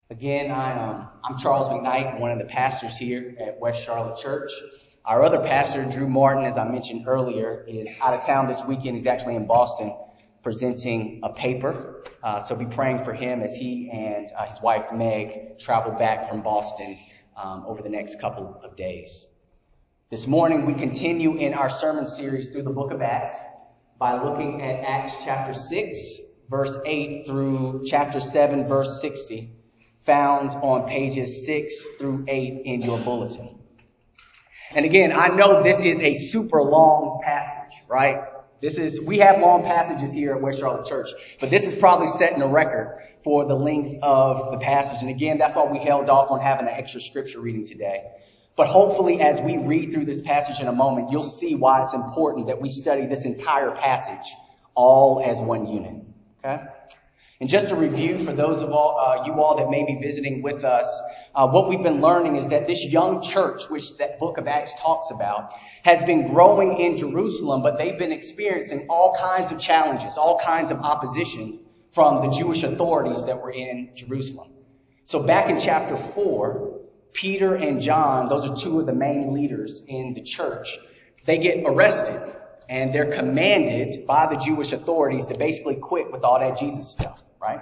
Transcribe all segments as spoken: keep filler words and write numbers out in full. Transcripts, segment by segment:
Again, I, um, I'm Charles McKnight, one of the pastors here at West Charlotte Church. Our other pastor, Drew Martin, as I mentioned earlier, is out of town this weekend. He's actually in Boston presenting a paper. Uh, so be praying for him as he and uh, his wife, Meg, travel back from Boston um, over the next couple of days. This morning, we continue in our sermon series through the book of Acts by looking at Acts chapter six, verse eight through chapter seven, verse sixty. Found on pages six through eight in your bulletin. And again, I know this is a super long passage, right? This is, we have long passages here at West Charlotte Church, but this is probably setting a record for the length of the passage. And again, that's why we held off on having an extra scripture reading today. But hopefully, as we read through this passage in a moment, you'll see why it's important that we study this entire passage all as one unit. Okay? And just a review for those of all, uh, you all that may be visiting with us, uh, what we've been learning is that this young church, which that book of Acts talks about, has been growing in Jerusalem, but they've been experiencing all kinds of challenges, all kinds of opposition from the Jewish authorities that were in Jerusalem. So back in chapter four, Peter and John, those are two of the main leaders in the church, they get arrested. And they're commanded by the Jewish authorities to basically quit with all that Jesus stuff, right?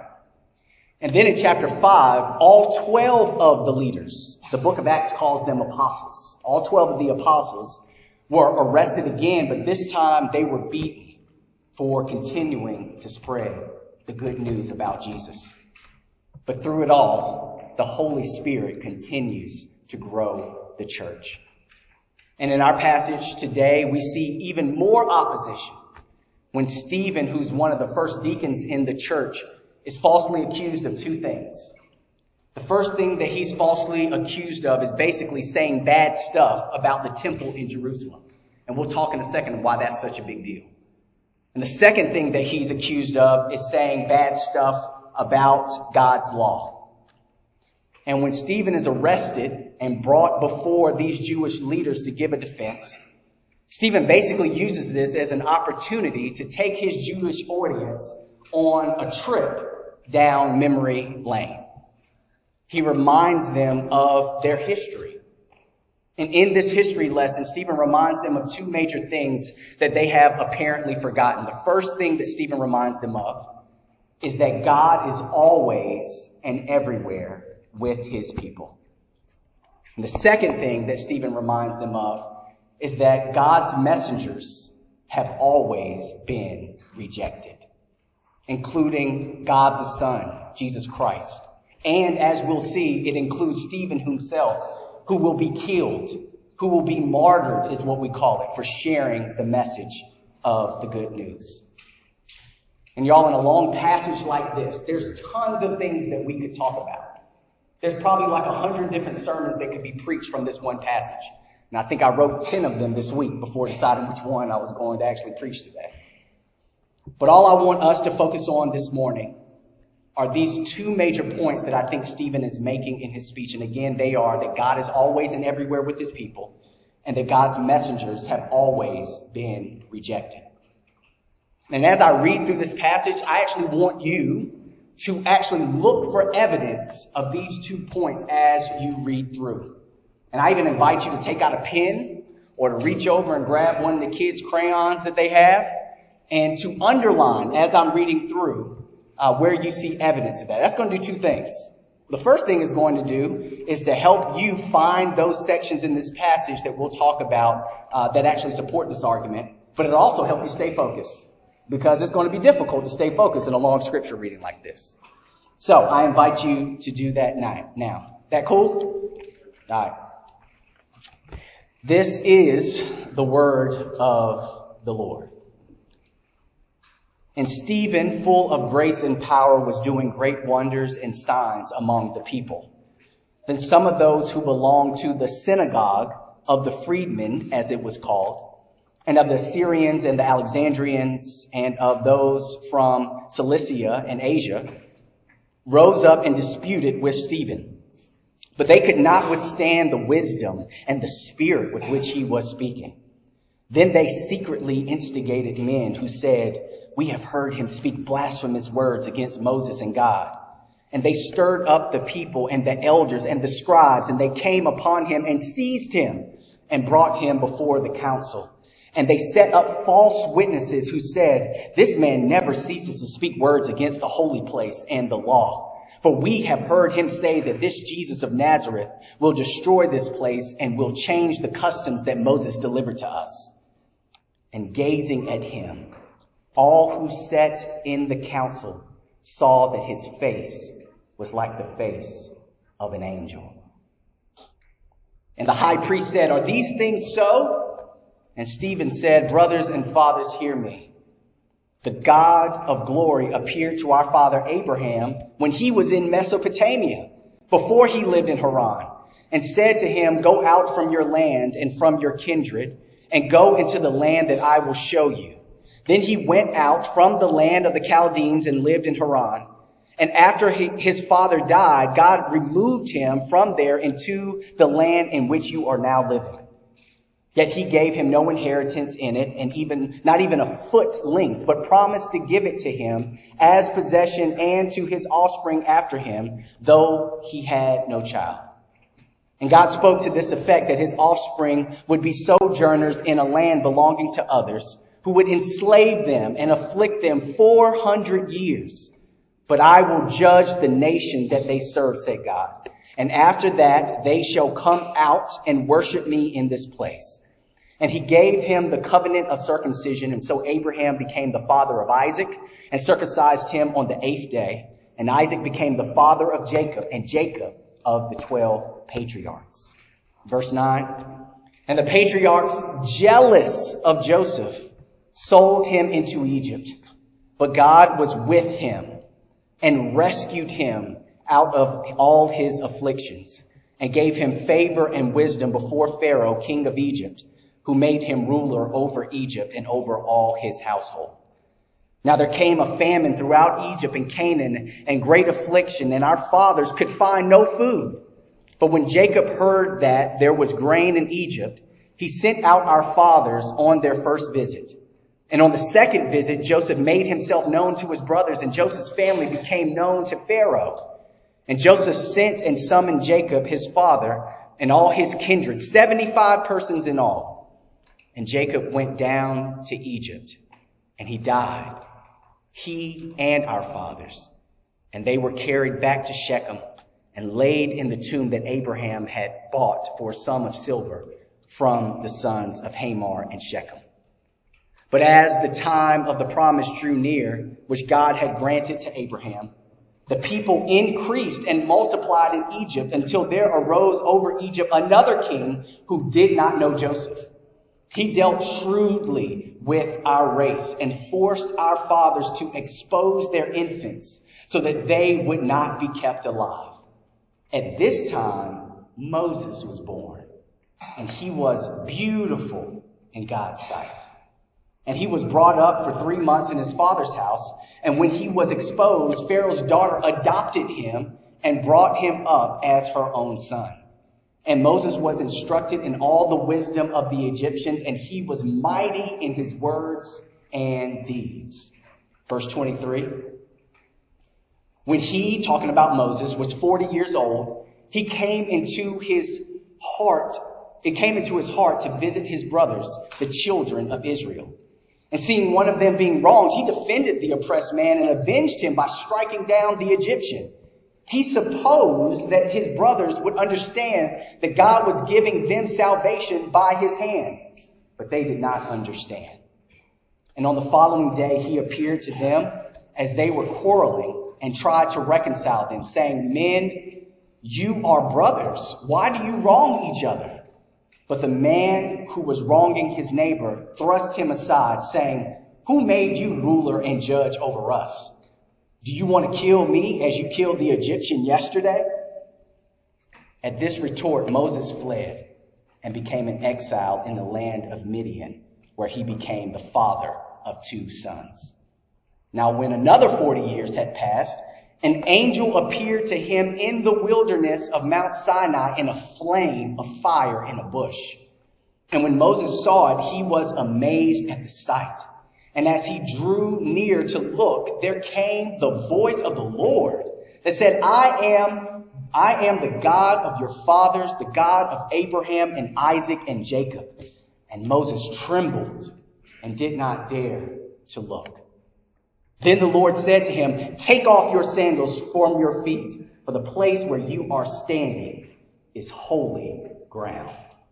And then in chapter five, all twelve of the leaders, the book of Acts calls them apostles. All twelve of the apostles were arrested again, but this time they were beaten for continuing to spread the good news about Jesus. But through it all, the Holy Spirit continues to grow the church. And in our passage today, we see even more opposition when Stephen, who's one of the first deacons in the church, is falsely accused of two things. The first thing that he's falsely accused of is basically saying bad stuff about the temple in Jerusalem. And we'll talk in a second why that's such a big deal. And the second thing that he's accused of is saying bad stuff about God's law. And when Stephen is arrested and brought before these Jewish leaders to give a defense, Stephen basically uses this as an opportunity to take his Jewish audience on a trip down memory lane. He reminds them of their history. And in this history lesson, Stephen reminds them of two major things that they have apparently forgotten. The first thing that Stephen reminds them of is that God is always and everywhere with his people. And the second thing that Stephen reminds them of is that God's messengers have always been rejected, including God the Son, Jesus Christ. And as we'll see, it includes Stephen himself, who will be killed, who will be martyred, is what we call it, for sharing the message of the good news. And y'all, in a long passage like this, there's tons of things that we could talk about. There's probably like a hundred different sermons that could be preached from this one passage. And I think I wrote ten of them this week before deciding which one I was going to actually preach today. But all I want us to focus on this morning are these two major points that I think Stephen is making in his speech. And again, they are that God is always and everywhere with his people, and that God's messengers have always been rejected. And as I read through this passage, I actually want you to actually look for evidence of these two points as you read through. And I even invite you to take out a pen or to reach over and grab one of the kids' crayons that they have and to underline as I'm reading through uh, where you see evidence of that. That's going to do two things. The first thing it's going to do is to help you find those sections in this passage that we'll talk about uh, that actually support this argument, but it'll also help you stay focused, because it's going to be difficult to stay focused in a long scripture reading like this. So I invite you to do that now. Now, that cool? All right. This is the word of the Lord. And Stephen, full of grace and power, was doing great wonders and signs among the people. Then some of those who belonged to the synagogue of the freedmen, as it was called, and of the Syrians and the Alexandrians, and of those from Cilicia and Asia, rose up and disputed with Stephen. But they could not withstand the wisdom and the spirit with which he was speaking. Then they secretly instigated men who said, "We have heard him speak blasphemous words against Moses and God." And they stirred up the people and the elders and the scribes, and they came upon him and seized him and brought him before the council. And they set up false witnesses who said, "This man never ceases to speak words against the holy place and the law. For we have heard him say that this Jesus of Nazareth will destroy this place and will change the customs that Moses delivered to us." And gazing at him, all who sat in the council saw that his face was like the face of an angel. And the high priest said, "Are these things so?" And Stephen said, "Brothers and fathers, hear me. The God of glory appeared to our father Abraham when he was in Mesopotamia, before he lived in Haran, and said to him, 'Go out from your land and from your kindred, and go into the land that I will show you.' Then he went out from the land of the Chaldeans and lived in Haran. And after he, his father died, God removed him from there into the land in which you are now living. Yet he gave him no inheritance in it, and even not even a foot's length, but promised to give it to him as possession and to his offspring after him, though he had no child. And God spoke to this effect, that his offspring would be sojourners in a land belonging to others, who would enslave them and afflict them four hundred years. But I will judge the nation that they serve, said God. And after that, they shall come out and worship me in this place. And he gave him the covenant of circumcision. And so Abraham became the father of Isaac and circumcised him on the eighth day. And Isaac became the father of Jacob, and Jacob of the twelve patriarchs. Verse nine. And the patriarchs, jealous of Joseph, sold him into Egypt. But God was with him and rescued him out of all his afflictions, and gave him favor and wisdom before Pharaoh, king of Egypt, who made him ruler over Egypt and over all his household. Now there came a famine throughout Egypt and Canaan, and great affliction, and our fathers could find no food. But when Jacob heard that there was grain in Egypt, he sent out our fathers on their first visit. And on the second visit, Joseph made himself known to his brothers, and Joseph's family became known to Pharaoh. And Joseph sent and summoned Jacob, his father, and all his kindred, seventy-five persons in all. And Jacob went down to Egypt, and he died, he and our fathers. And they were carried back to Shechem and laid in the tomb that Abraham had bought for a sum of silver from the sons of Hamor and Shechem. But as the time of the promise drew near, which God had granted to Abraham, the people increased and multiplied in Egypt until there arose over Egypt another king who did not know Joseph. He dealt shrewdly with our race and forced our fathers to expose their infants so that they would not be kept alive. At this time, Moses was born, and he was beautiful in God's sight. And he was brought up for three months in his father's house. And when he was exposed, Pharaoh's daughter adopted him and brought him up as her own son. And Moses was instructed in all the wisdom of the Egyptians, and he was mighty in his words and deeds. Verse twenty-three. When he, talking about Moses, was forty years old, he came into his heart, it came into his heart to visit his brothers, the children of Israel. And seeing one of them being wronged, he defended the oppressed man and avenged him by striking down the Egyptian. He supposed that his brothers would understand that God was giving them salvation by his hand, but they did not understand. And on the following day, he appeared to them as they were quarreling and tried to reconcile them, saying, "Men, you are brothers. Why do you wrong each other?" But the man who was wronging his neighbor thrust him aside, saying, "Who made you ruler and judge over us? Do you want to kill me as you killed the Egyptian yesterday?" At this retort, Moses fled and became an exile in the land of Midian, where he became the father of two sons. Now, when another forty years had passed, an angel appeared to him in the wilderness of Mount Sinai in a flame of fire in a bush. And when Moses saw it, he was amazed at the sight. And as he drew near to look, there came the voice of the Lord that said, I am, I am the God of your fathers, the God of Abraham and Isaac and Jacob. And Moses trembled and did not dare to look. Then the Lord said to him, take off your sandals from your feet, for the place where you are standing is holy ground.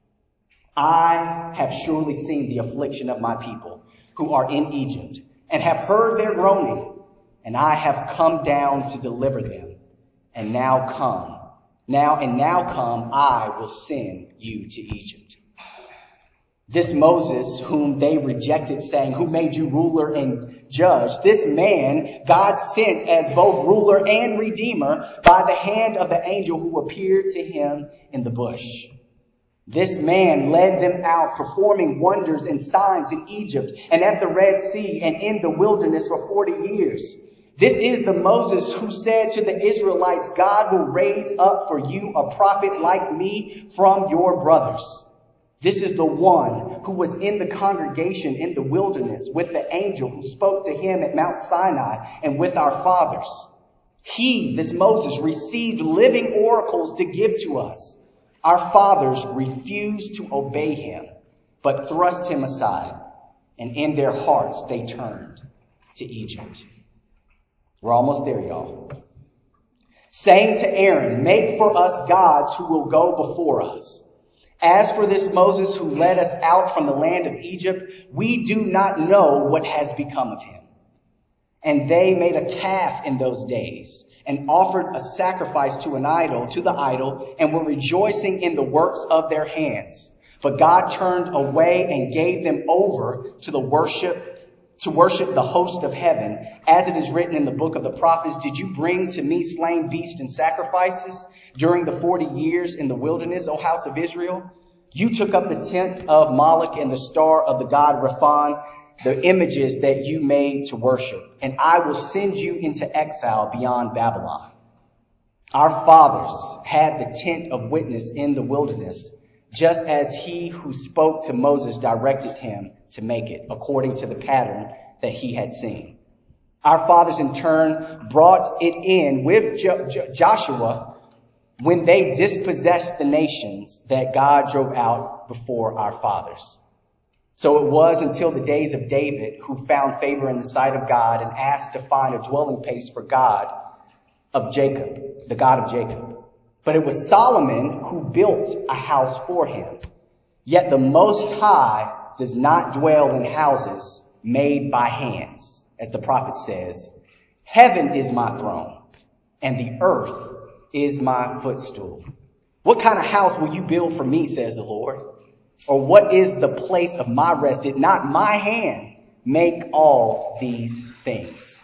I have surely seen the affliction of my people who are in Egypt, and have heard their groaning, and I have come down to deliver them. And now come, now and now come, I will send you to Egypt. This Moses, whom they rejected, saying, who made you ruler and judge? This man God sent as both ruler and redeemer by the hand of the angel who appeared to him in the bush. This man led them out, performing wonders and signs in Egypt and at the Red Sea and in the wilderness for forty years. This is the Moses who said to the Israelites, God will raise up for you a prophet like me from your brothers. This is the one who was in the congregation in the wilderness with the angel who spoke to him at Mount Sinai and with our fathers. He, this Moses, received living oracles to give to us. Our fathers refused to obey him, but thrust him aside, and in their hearts they turned to Egypt. We're almost there, y'all. Saying to Aaron, make for us gods who will go before us. As for this Moses who led us out from the land of Egypt, we do not know what has become of him. And they made a calf in those days and offered a sacrifice to an idol, to the idol, and were rejoicing in the works of their hands. But God turned away and gave them over to the worship, to worship the host of heaven. As it is written in the book of the prophets, did you bring to me slain beasts and sacrifices during the forty years in the wilderness, O house of Israel? You took up the tent of Moloch and the star of the god Rephan, the images that you made to worship, and I will send you into exile beyond Babylon. Our fathers had the tent of witness in the wilderness, just as he who spoke to Moses directed him to make it, according to the pattern that he had seen. Our fathers in turn brought it in with Jo- Jo- Joshua when they dispossessed the nations that God drove out before our fathers. So it was until the days of David, who found favor in the sight of God and asked to find a dwelling place for God of Jacob, the God of Jacob. But it was Solomon who built a house for him. Yet the Most High does not dwell in houses made by hands. As the prophet says, heaven is my throne and the earth is my footstool. What kind of house will you build for me, says the Lord? Or what is the place of my rest? Did not my hand make all these things?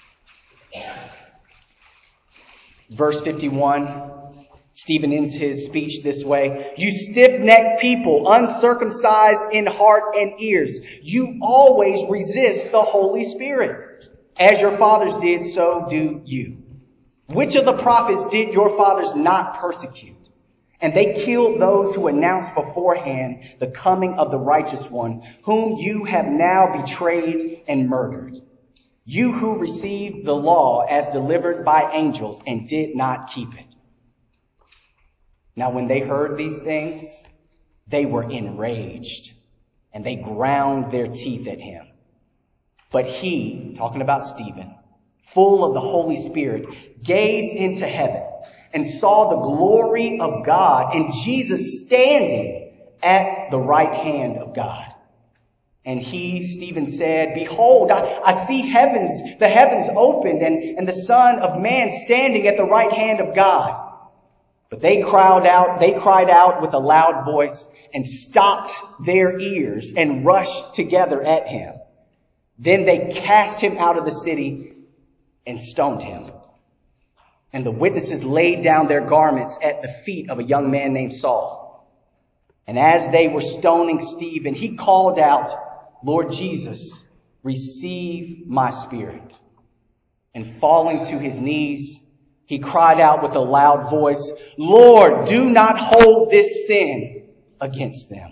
Verse fifty-one, Stephen ends his speech this way. You stiff-necked people, uncircumcised in heart and ears, you always resist the Holy Spirit. As your fathers did, so do you. Which of the prophets did your fathers not persecute? And they killed those who announced beforehand the coming of the righteous one, whom you have now betrayed and murdered. You who received the law as delivered by angels and did not keep it. Now when they heard these things, they were enraged and they ground their teeth at him. But he, talking about Stephen, full of the Holy Spirit, gazed into heaven and saw the glory of God and Jesus standing at the right hand of God. And he, Stephen, said, behold, I, I see heavens, the heavens opened and, and the Son of Man standing at the right hand of God. But they cried out, they cried out with a loud voice and stopped their ears and rushed together at him. Then they cast him out of the city and stoned him. And the witnesses laid down their garments at the feet of a young man named Saul. And as they were stoning Stephen, he called out, Lord Jesus, receive my spirit. And falling to his knees, he cried out with a loud voice, Lord, do not hold this sin against them.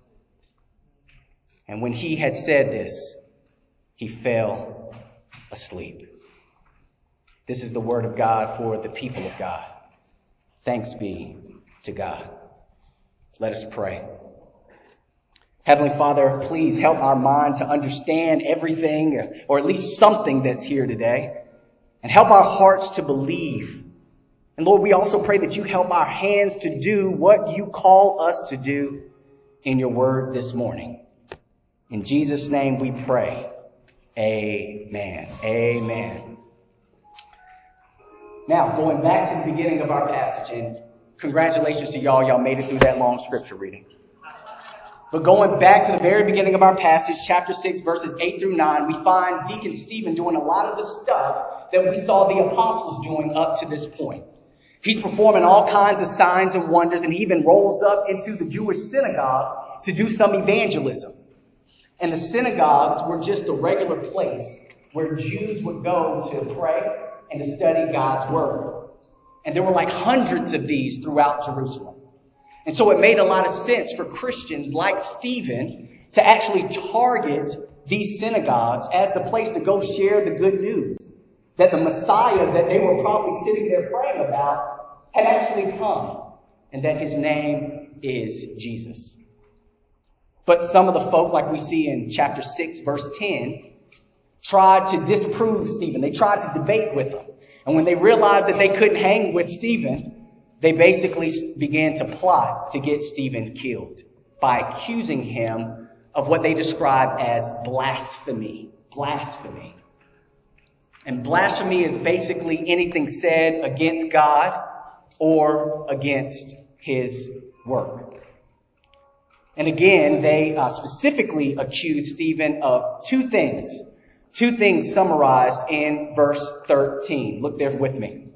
And when he had said this, he fell asleep. This is the word of God for the people of God. Thanks be to God. Let us pray. Heavenly Father, please help our mind to understand everything, or at least something that's here today, and help our hearts to believe. And Lord, we also pray that you help our hands to do what you call us to do in your word this morning. In Jesus' name we pray. Amen. Amen. Now, going back to the beginning of our passage, and congratulations to y'all, y'all made it through that long scripture reading. But going back to the very beginning of our passage, chapter six, verses eight through nine, we find Deacon Stephen doing a lot of the stuff that we saw the apostles doing up to this point. He's performing all kinds of signs and wonders, and he even rolls up into the Jewish synagogue to do some evangelism. And the synagogues were just a regular place where Jews would go to pray and to study God's word. And there were like hundreds of these throughout Jerusalem. And so it made a lot of sense for Christians like Stephen to actually target these synagogues as the place to go share the good news that the Messiah that they were probably sitting there praying about had actually come, and that his name is Jesus. But some of the folk, like we see in chapter six, verse ten, tried to disprove Stephen. They tried to debate with him. And when they realized that they couldn't hang with Stephen, they basically began to plot to get Stephen killed by accusing him of what they describe as blasphemy. Blasphemy. And blasphemy is basically anything said against God or against his work. And again, they uh, specifically accused Stephen of two things. Two things summarized in verse thirteen. Look there with me.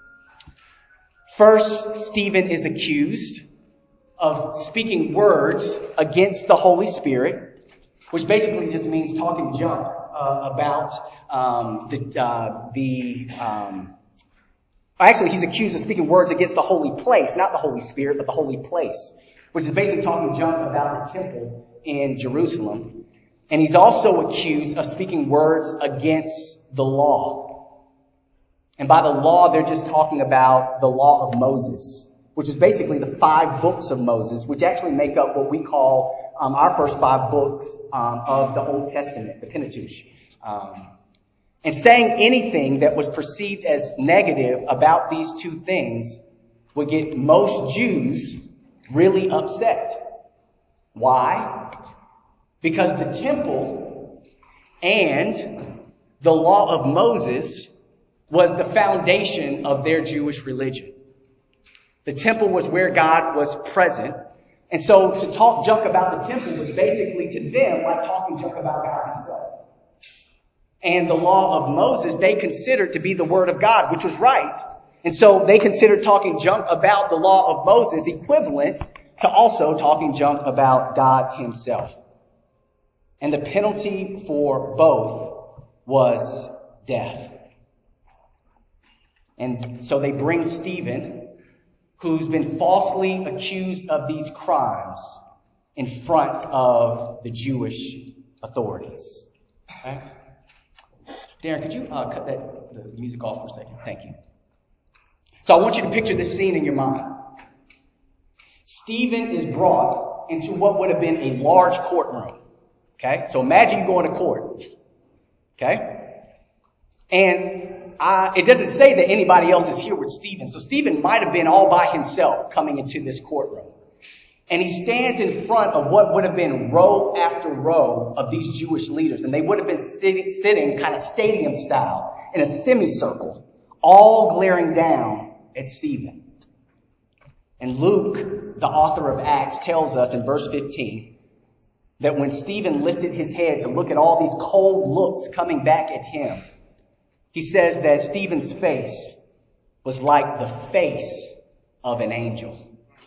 First, Stephen is accused of speaking words against the Holy Spirit, which basically just means talking junk uh, about um, the uh, the. Um, actually, he's accused of speaking words against the holy place, not the Holy Spirit, but the holy place, which is basically talking junk about the temple in Jerusalem. And he's also accused of speaking words against the law. And by the law, they're just talking about the law of Moses, which is basically the five books of Moses, which actually make up what we call um, our first five books um, of the Old Testament, the Pentateuch. Um, and saying anything that was perceived as negative about these two things would get most Jews really upset. Why? Because the temple and the law of Moses was the foundation of their Jewish religion. The temple was where God was present. And so to talk junk about the temple was basically to them like talking junk about God himself. And the law of Moses, they considered to be the word of God, which was right. And so they considered talking junk about the law of Moses equivalent to also talking junk about God himself. And the penalty for both was death. And so they bring Stephen, who's been falsely accused of these crimes, in front of the Jewish authorities. Okay? Darren, could you uh, cut that the music off for a second? Thank you. So I want you to picture this scene in your mind. Stephen is brought into what would have been a large courtroom. Okay? So imagine you go into court. Okay? And uh, it doesn't say that anybody else is here with Stephen. So Stephen might have been all by himself coming into this courtroom. And he stands in front of what would have been row after row of these Jewish leaders. And they would have been sitting, sitting kind of stadium style in a semicircle, all glaring down at Stephen. And Luke, the author of Acts, tells us in verse fifteen that when Stephen lifted his head to look at all these cold looks coming back at him, he says that Stephen's face was like the face of an angel.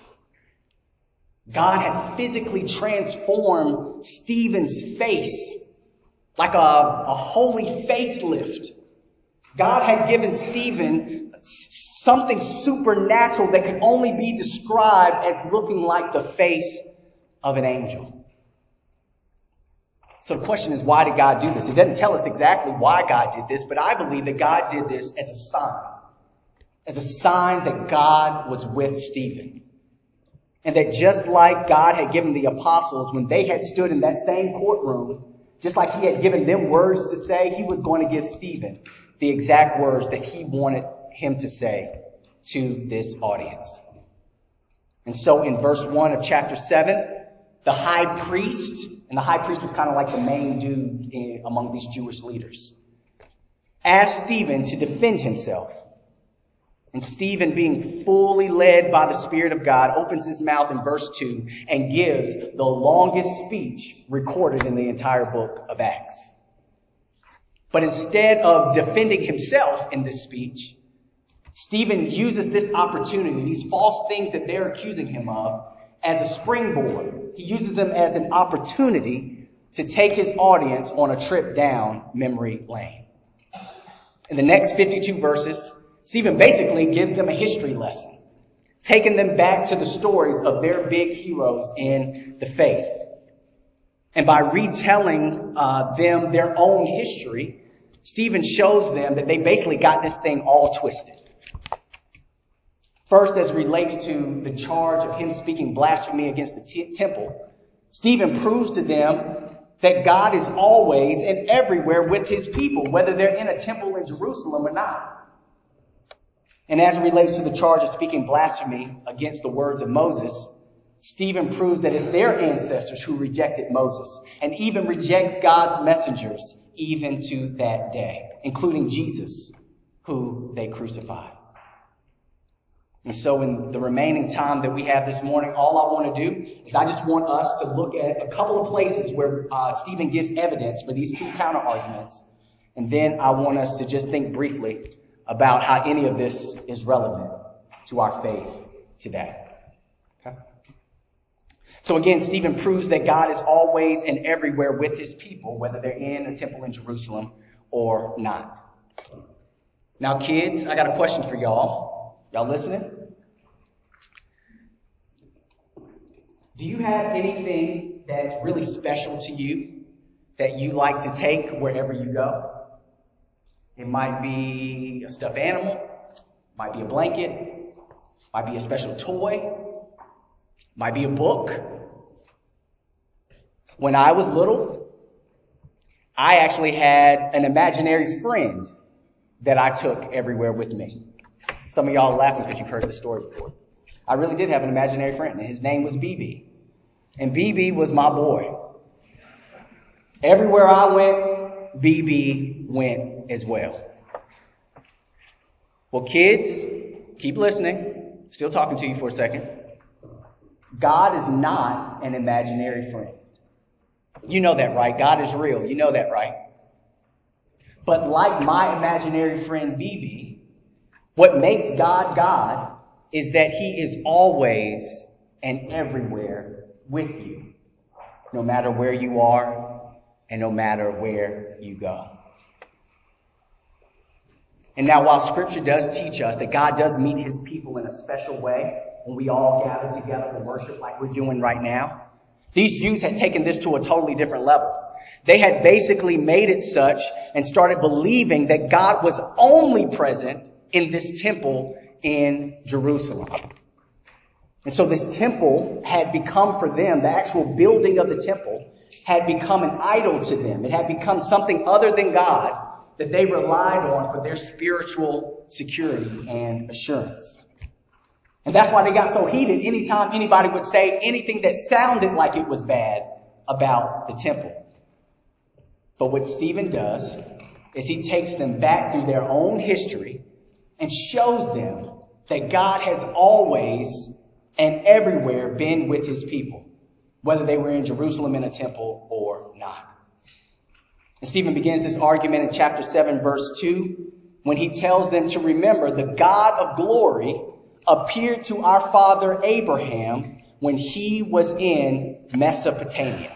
God had physically transformed Stephen's face like a, a holy facelift. God had given Stephen something supernatural that could only be described as looking like the face of an angel. So the question is, why did God do this? It doesn't tell us exactly why God did this, but I believe that God did this as a sign, as a sign that God was with Stephen. And that just like God had given the apostles when they had stood in that same courtroom, just like he had given them words to say, he was going to give Stephen the exact words that he wanted him to say to this audience. And so in verse one of chapter seven, the high priest, and the high priest was kind of like the main dude in, among these Jewish leaders, asked Stephen to defend himself. And Stephen, being fully led by the Spirit of God, opens his mouth in verse two and gives the longest speech recorded in the entire book of Acts. But instead of defending himself in this speech, Stephen uses this opportunity, these false things that they're accusing him of, as a springboard. He uses them as an opportunity to take his audience on a trip down memory lane. In the next fifty-two verses, Stephen basically gives them a history lesson, taking them back to the stories of their big heroes in the faith. And by retelling uh, them their own history, Stephen shows them that they basically got this thing all twisted. First, as it relates to the charge of him speaking blasphemy against the t- temple, Stephen proves to them that God is always and everywhere with his people, whether they're in a temple in Jerusalem or not. And as it relates to the charge of speaking blasphemy against the words of Moses, Stephen proves that it's their ancestors who rejected Moses and even reject God's messengers even to that day, including Jesus, who they crucified. And so in the remaining time that we have this morning, all I want to do is I just want us to look at a couple of places where uh, Stephen gives evidence for these two counter arguments. And then I want us to just think briefly about how any of this is relevant to our faith today. Okay? So again, Stephen proves that God is always and everywhere with his people, whether they're in a temple in Jerusalem or not. Now, kids, I got a question for y'all. Y'all listening? Do you have anything that's really special to you that you like to take wherever you go? It might be a stuffed animal, might be a blanket, might be a special toy, might be a book. When I was little, I actually had an imaginary friend that I took everywhere with me. Some of y'all are laughing because you've heard this story before. I really did have an imaginary friend, and his name was B B. And B B was my boy. Everywhere I went, B B went as well. Well, kids, keep listening. Still talking to you for a second. God is not an imaginary friend. You know that, right? God is real. You know that, right? But like my imaginary friend B B, what makes God God is that he is always and everywhere with you, no matter where you are and no matter where you go. And now, while Scripture does teach us that God does meet his people in a special way when we all gather together for worship like we're doing right now, these Jews had taken this to a totally different level. They had basically made it such and started believing that God was only present in this temple in Jerusalem. And so this temple had become for them, the actual building of the temple had become an idol to them. It had become something other than God that they relied on for their spiritual security and assurance. And that's why they got so heated anytime anybody would say anything that sounded like it was bad about the temple. But what Stephen does is he takes them back through their own history and shows them that God has always and everywhere been with his people, whether they were in Jerusalem in a temple or not. And Stephen begins this argument in chapter seven, verse two, when he tells them to remember the God of glory appeared to our father Abraham when he was in Mesopotamia.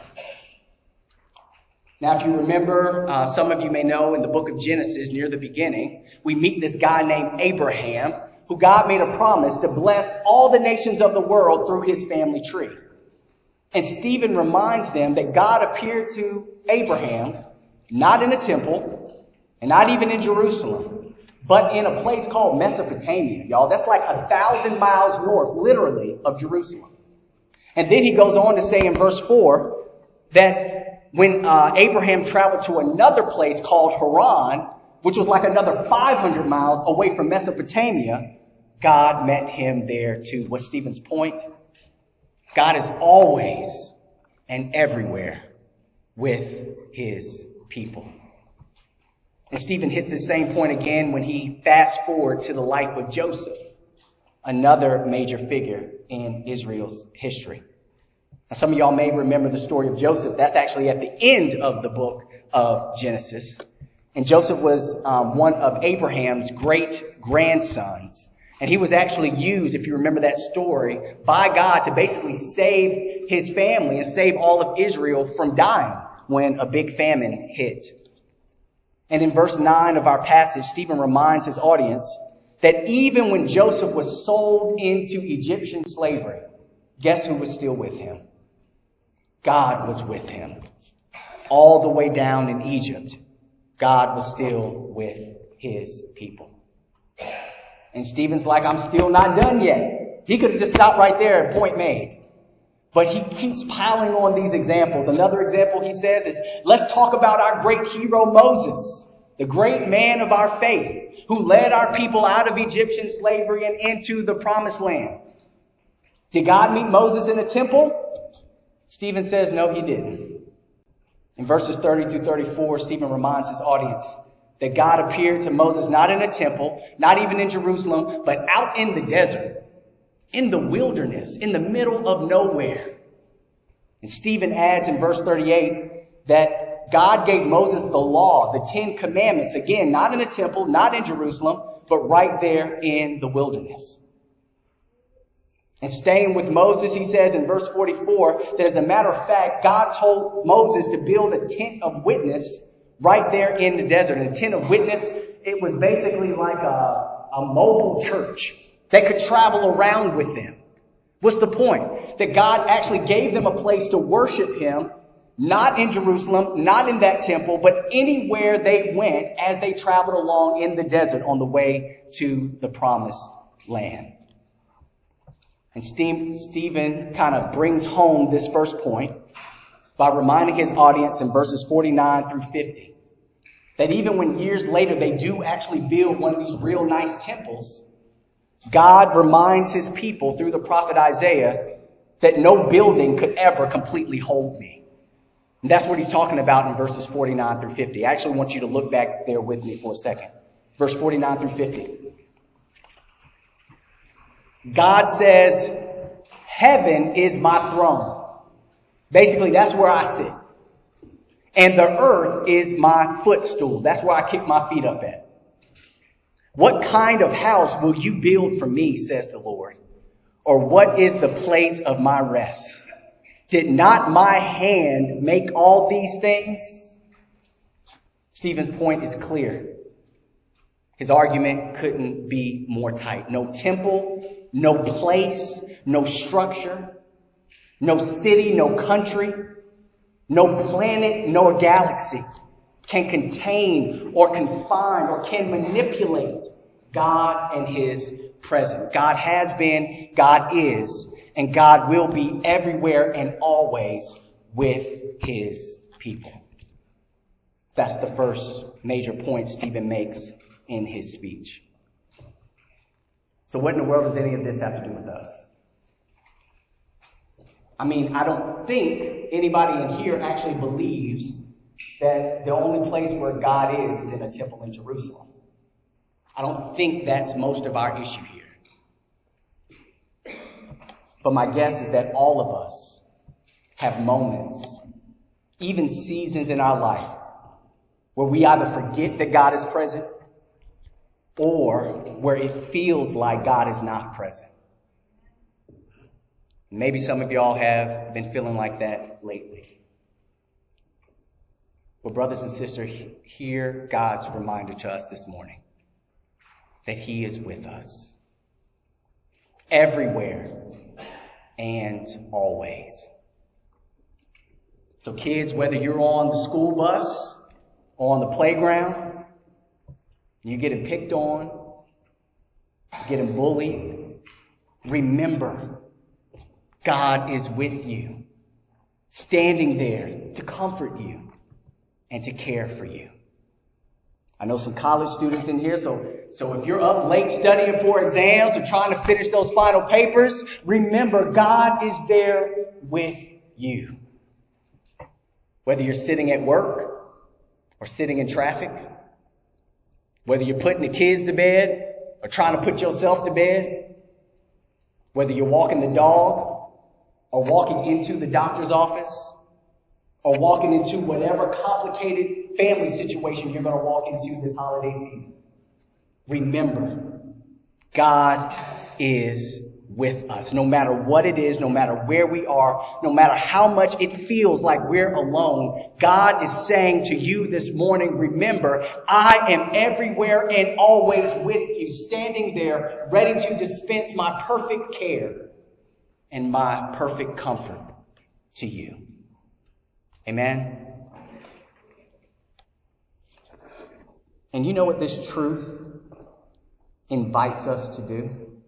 Now, if you remember, uh, some of you may know in the book of Genesis, near the beginning, we meet this guy named Abraham, who God made a promise to bless all the nations of the world through his family tree. And Stephen reminds them that God appeared to Abraham, not in a temple, and not even in Jerusalem, but in a place called Mesopotamia, y'all. That's like a thousand miles north, literally, of Jerusalem. And then he goes on to say in verse four that when uh, Abraham traveled to another place called Haran, which was like another five hundred miles away from Mesopotamia, God met him there too. What's Stephen's point? God is always and everywhere with his people. And Stephen hits the same point again when he fast forward to the life of Joseph, another major figure in Israel's history. Now, some of y'all may remember the story of Joseph. That's actually at the end of the book of Genesis. And Joseph was um, one of Abraham's great grandsons. And he was actually used, if you remember that story, by God to basically save his family and save all of Israel from dying when a big famine hit. And in verse nine of our passage, Stephen reminds his audience that even when Joseph was sold into Egyptian slavery, guess who was still with him? God was with him. All the way down in Egypt, God was still with his people. And Stephen's like, I'm still not done yet. He could have just stopped right there, point made. But he keeps piling on these examples. Another example he says is, let's talk about our great hero Moses, the great man of our faith, who led our people out of Egyptian slavery and into the promised land. Did God meet Moses in a temple? Stephen says, no, he didn't. In verses thirty through thirty-four, Stephen reminds his audience that God appeared to Moses not in a temple, not even in Jerusalem, but out in the desert, in the wilderness, in the middle of nowhere. And Stephen adds in verse thirty-eight that God gave Moses the law, the Ten Commandments, again, not in a temple, not in Jerusalem, but right there in the wilderness. And staying with Moses, he says in verse forty-four that as a matter of fact, God told Moses to build a tent of witness right there in the desert. And a tent of witness, it was basically like a, a mobile church that could travel around with them. What's the point? That God actually gave them a place to worship him, not in Jerusalem, not in that temple, but anywhere they went as they traveled along in the desert on the way to the promised land. And Stephen kind of brings home this first point by reminding his audience in verses forty-nine through fifty that even when years later they do actually build one of these real nice temples, God reminds his people through the prophet Isaiah that no building could ever completely hold me. And that's what he's talking about in verses forty-nine through fifty. I actually want you to look back there with me for a second. Verse forty-nine through fifty. God says, heaven is my throne. Basically, that's where I sit. And the earth is my footstool. That's where I kick my feet up at. What kind of house will you build for me, says the Lord? Or what is the place of my rest? Did not my hand make all these things? Stephen's point is clear. His argument couldn't be more tight. No temple, no place, no structure, no city, no country, no planet, nor galaxy can contain or confine or can manipulate God and his presence. God has been, God is, and God will be everywhere and always with his people. That's the first major point Stephen makes in his speech. So what in the world does any of this have to do with us? I mean, I don't think anybody in here actually believes that the only place where God is is in a temple in Jerusalem. I don't think that's most of our issue here. But my guess is that all of us have moments, even seasons in our life, where we either forget that God is present or where it feels like God is not present. Maybe some of y'all have been feeling like that lately. Well, brothers and sisters, hear God's reminder to us this morning that he is with us everywhere and always. So kids, whether you're on the school bus or on the playground, you're getting picked on, you're getting bullied, remember, God is with you, standing there to comfort you and to care for you. I know some college students in here, so, so if you're up late studying for exams or trying to finish those final papers, remember God is there with you. Whether you're sitting at work or sitting in traffic, whether you're putting the kids to bed or trying to put yourself to bed, whether you're walking the dog or walking into the doctor's office or walking into whatever complicated family situation you're going to walk into this holiday season, remember, God is with us. No matter what it is, no matter where we are, no matter how much it feels like we're alone, God is saying to you this morning, remember, I am everywhere and always with you, standing there ready to dispense my perfect care and my perfect comfort to you. Amen. And you know what this truth invites us to do?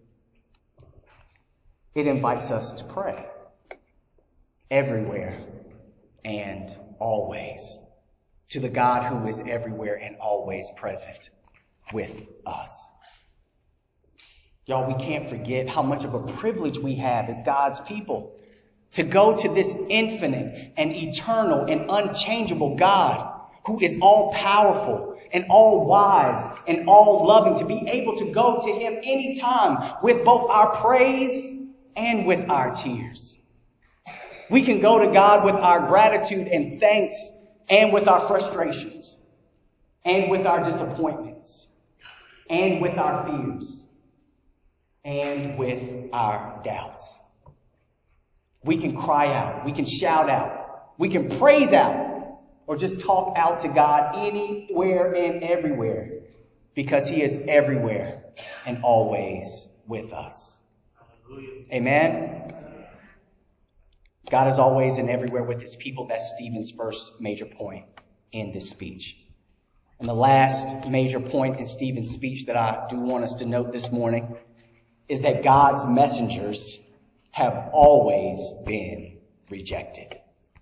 It invites us to pray everywhere and always to the God who is everywhere and always present with us. Y'all, we can't forget how much of a privilege we have as God's people to go to this infinite and eternal and unchangeable God who is all powerful and all wise and all loving, to be able to go to him anytime with both our praise and with our tears. We can go to God with our gratitude and thanks and with our frustrations and with our disappointments and with our fears and with our doubts. We can cry out. We can shout out. We can praise out or just talk out to God anywhere and everywhere because he is everywhere and always with us. Amen. God is always and everywhere with his people. That's Stephen's first major point in this speech. And the last major point in Stephen's speech that I do want us to note this morning is that God's messengers have always been rejected.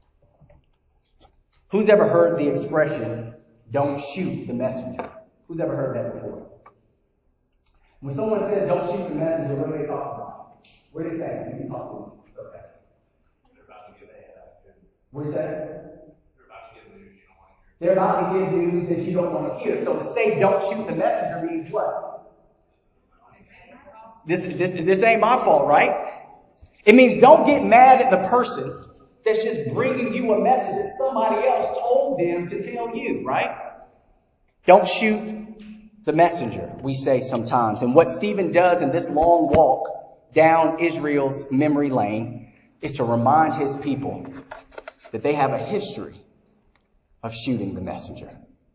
Who's ever heard the expression, don't shoot the messenger? Who's ever heard that before? When someone says, don't shoot the messenger, what are they talking about? What are they saying? You can talk to them. Okay. They're about to give What is that? They're about to give news that you don't want to hear. So to say don't shoot the messenger means what? This, this, this ain't my fault, right? It means don't get mad at the person that's just bringing you a message that somebody else told them to tell you, right? Don't shoot the messenger, we say sometimes. And what Stephen does in this long walk down Israel's memory lane is to remind his people that they have a history of shooting the messenger.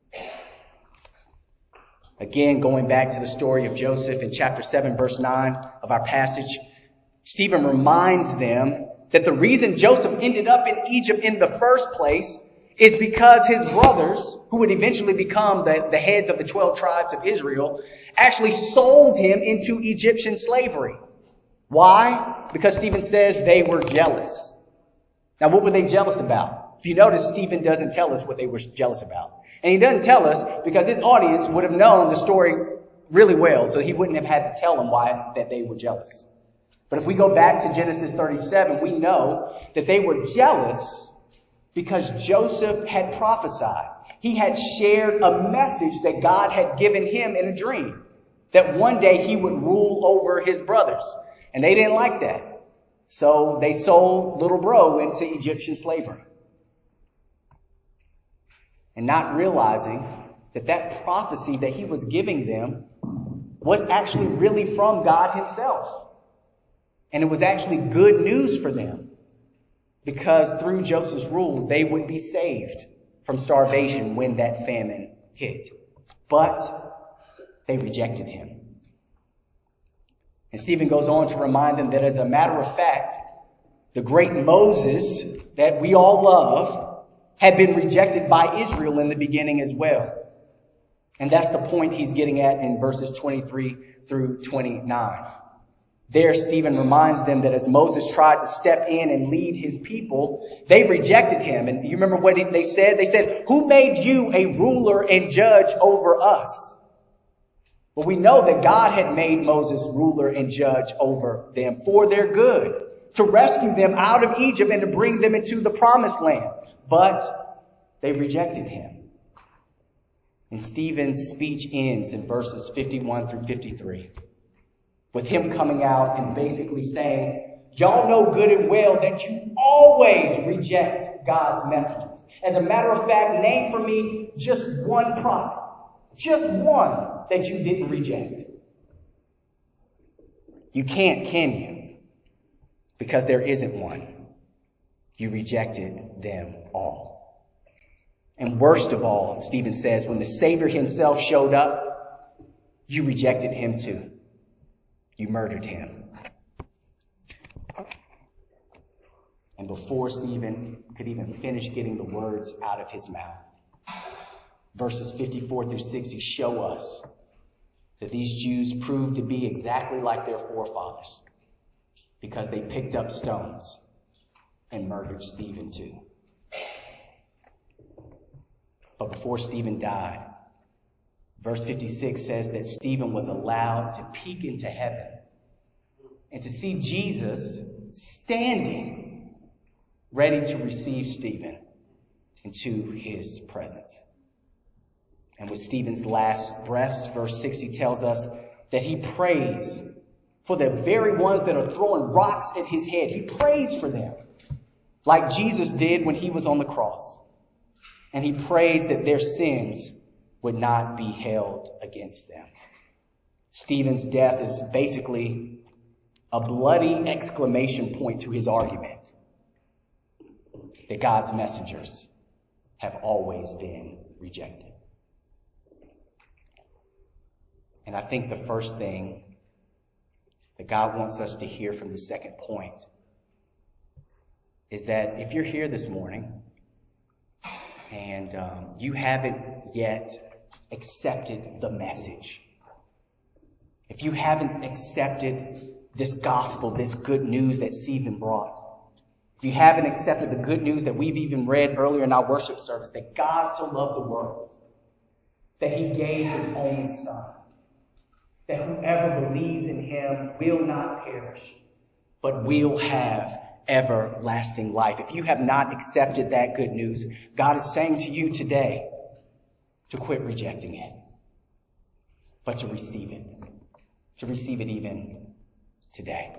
Again, going back to the story of Joseph in chapter seven, verse nine of our passage, Stephen reminds them that the reason Joseph ended up in Egypt in the first place is because his brothers, who would eventually become the, the heads of the twelve tribes of Israel, actually sold him into Egyptian slavery. Why? Because Stephen says they were jealous. Now, what were they jealous about? If you notice, Stephen doesn't tell us what they were jealous about. And he doesn't tell us because his audience would have known the story really well, so he wouldn't have had to tell them why that they were jealous. But if we go back to Genesis thirty-seven, we know that they were jealous because Joseph had prophesied. He had shared a message that God had given him in a dream, that one day he would rule over his brothers. And they didn't like that. So they sold little bro into Egyptian slavery. And not realizing that that prophecy that he was giving them was actually really from God himself. And it was actually good news for them, because through Joseph's rule, they would be saved from starvation when that famine hit. But they rejected him. And Stephen goes on to remind them that, as a matter of fact, the great Moses that we all love had been rejected by Israel in the beginning as well. And that's the point he's getting at in verses twenty-three through twenty-nine. There, Stephen reminds them that as Moses tried to step in and lead his people, they rejected him. And you remember what they said? They said, "Who made you a ruler and judge over us?" Well, we know that God had made Moses ruler and judge over them for their good, to rescue them out of Egypt and to bring them into the promised land. But they rejected him. And Stephen's speech ends in verses fifty-one through fifty-three. With him coming out and basically saying, y'all know good and well that you always reject God's messengers. As a matter of fact, name for me just one prophet, just one that you didn't reject. You can't, can you? Because there isn't one. You rejected them all. And worst of all, Stephen says, when the Savior himself showed up, you rejected him too. You murdered him. And before Stephen could even finish getting the words out of his mouth, verses fifty-four through sixty show us that these Jews proved to be exactly like their forefathers, because they picked up stones and murdered Stephen too. But before Stephen died, verse fifty-six says that Stephen was allowed to peek into heaven and to see Jesus standing ready to receive Stephen into his presence. And with Stephen's last breaths, verse sixty tells us that he prays for the very ones that are throwing rocks at his head. He prays for them like Jesus did when he was on the cross. And he prays that their sins would not be held against them. Stephen's death is basically a bloody exclamation point to his argument that God's messengers have always been rejected. And I think the first thing that God wants us to hear from the second point is that if you're here this morning and um, you haven't yet accepted the message, if you haven't accepted this gospel, this good news that Stephen brought, if you haven't accepted the good news that we've even read earlier in our worship service, that God so loved the world, that he gave his only son, that whoever believes in him will not perish, but will have everlasting life. If you have not accepted that good news, God is saying to you today to quit rejecting it, but to receive it, to receive it even today.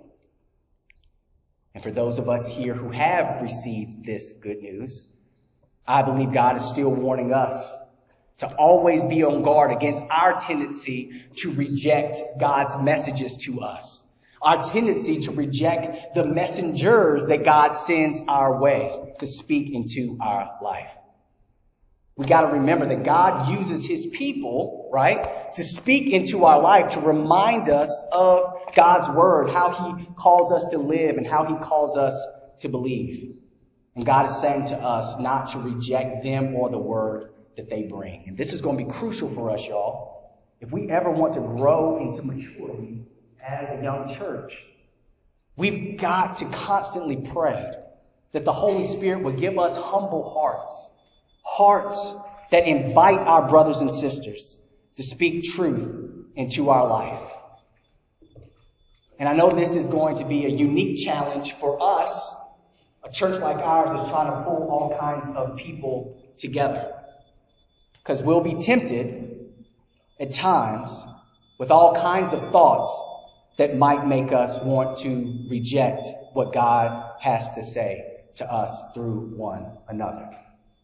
And for those of us here who have received this good news, I believe God is still warning us to always be on guard against our tendency to reject God's messages to us. Our tendency to reject the messengers that God sends our way to speak into our life. We got to remember that God uses his people, right, to speak into our life, to remind us of God's word, how he calls us to live and how he calls us to believe. And God is saying to us not to reject them or the word that they bring. And this is going to be crucial for us, y'all. If we ever want to grow into maturity as a young church, we've got to constantly pray that the Holy Spirit will give us humble hearts, hearts that invite our brothers and sisters to speak truth into our life. And I know this is going to be a unique challenge for us, a church like ours that's trying to pull all kinds of people together. Because we'll be tempted at times with all kinds of thoughts that might make us want to reject what God has to say to us through one another.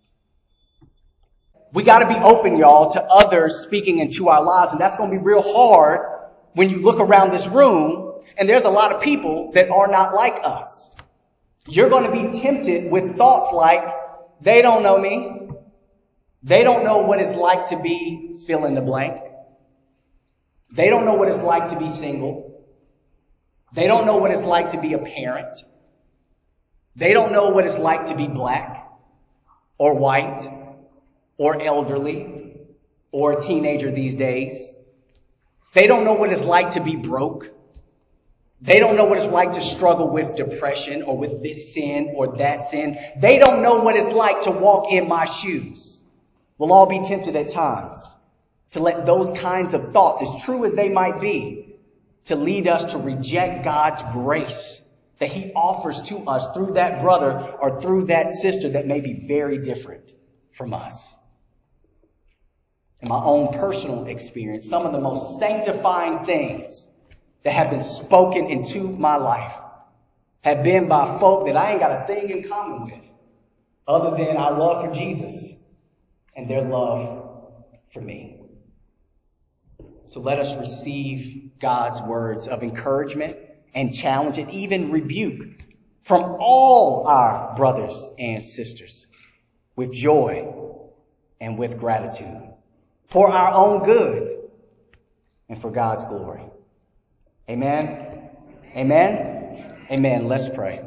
We got to be open, y'all, to others speaking into our lives. And that's going to be real hard when you look around this room and there's a lot of people that are not like us. You're going to be tempted with thoughts like, they don't know me. They don't know what it's like to be fill in the blank. They don't know what it's like to be single. They don't know what it's like to be a parent. They don't know what it's like to be black. or white or elderly or a teenager these days. They don't know what it's like to be broke. They don't know what it's like to struggle with depression or with this sin or that sin. They don't know what it's like to walk in my shoes. We'll all be tempted at times to let those kinds of thoughts, as true as they might be, to lead us to reject God's grace that he offers to us through that brother or through that sister that may be very different from us. In my own personal experience, some of the most sanctifying things that have been spoken into my life have been by folk that I ain't got a thing in common with other than our love for Jesus and their love for me. So let us receive God's words of encouragement and challenge and even rebuke from all our brothers and sisters with joy and with gratitude for our own good and for God's glory. Amen. Amen. Amen. Let's pray.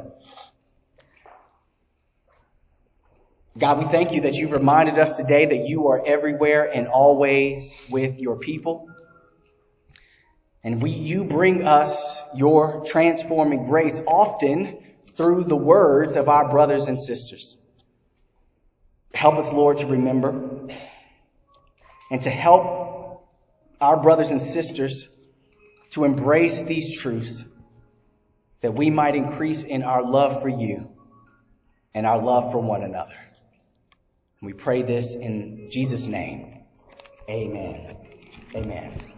God, we thank you that you've reminded us today that you are everywhere and always with your people. And we, you bring us your transforming grace often through the words of our brothers and sisters. Help us, Lord, to remember and to help our brothers and sisters to embrace these truths that we might increase in our love for you and our love for one another. We pray this in Jesus' name. Amen. Amen.